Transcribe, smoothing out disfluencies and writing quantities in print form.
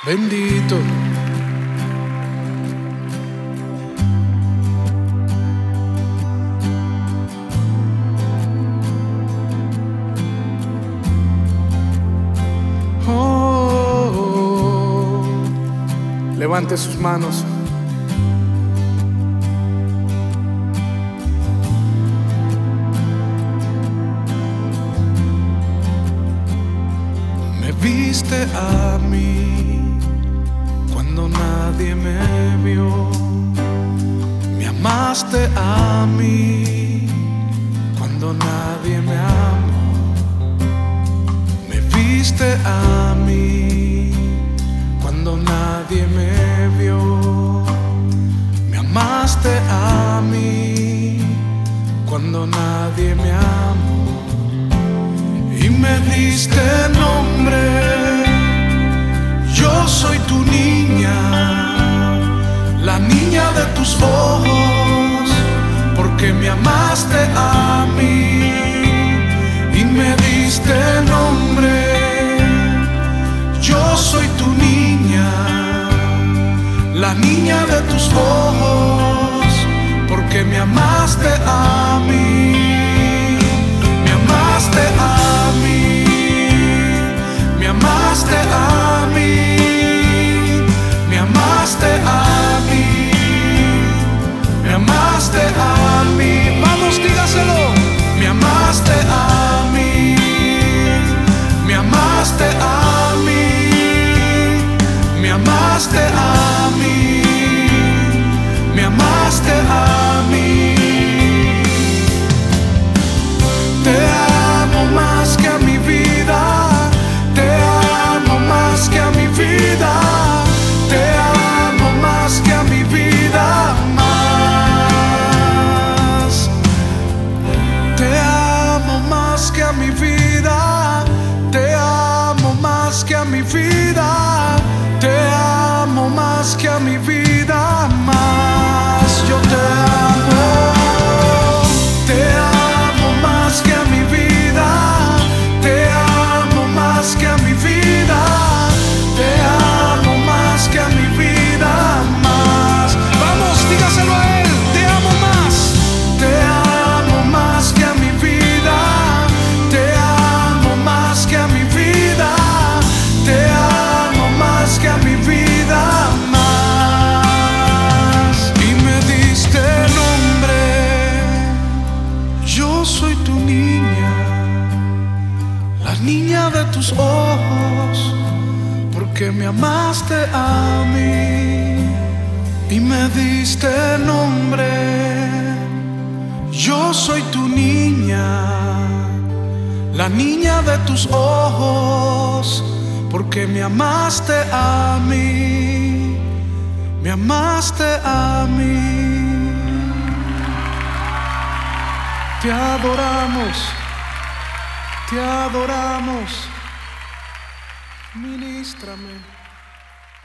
Bendito. Oh, levante sus manos. Me viste a mí cuando nadie me vio, me amaste a mí cuando nadie me amó, me viste a mí cuando nadie me vio, me amaste a mí cuando nadie me amó y me diste nombre. Yo soy tu niña, la niña de tus ojos, porque me amaste a mí y me diste nombre. Yo soy tu niña, la niña de tus ojos, porque me amaste a mí, me amaste a mí, me amaste a mí. Me amaste a mí, me amaste a mí. Vamos, dígaselo. Me amaste a mí, me amaste a mí, me amaste a mí, me amaste a mí. Te amo más que a mi vida, te amo más que a mi vida. Te amo más que a mi vida, más. Te amo más que a mi vida, te amo más que a mi vida, te amo más que a mi vida, más. Yo te amo más que a mi vida, te amo más que a mi vida. Te amo más que a mi vida, más. Vamos, dígaselo a él. Te amo más. Te amo más que a mi vida. Te amo más que a mi vida. Te amo más que a mi vida, más. Y me diste nombre. Yo soy tu niña, la niña de tus ojos, porque me amaste a mí y me diste nombre. Yo soy tu niña, la niña de tus ojos, porque me amaste a mí, me amaste a mí. Te adoramos, te adoramos. Ministrame.